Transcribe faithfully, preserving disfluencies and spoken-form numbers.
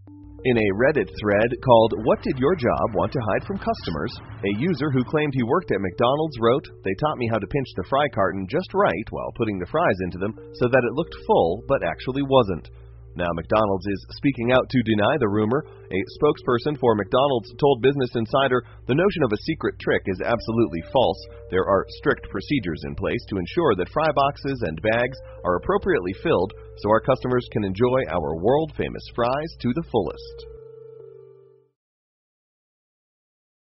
In a Reddit thread called "What Did Your Job Want to Hide from Customers?", a user who claimed he worked at McDonald's wrote, "They taught me how to pinch the fry carton just right while putting the fries into them so that it looked full but actually wasn't." Now McDonald's is speaking out to deny the rumor. A spokesperson for McDonald's told Business Insider the notion of a secret trick is absolutely false. There are strict procedures in place to ensure that fry boxes and bags are appropriately filled so our customers can enjoy our world-famous fries to the fullest.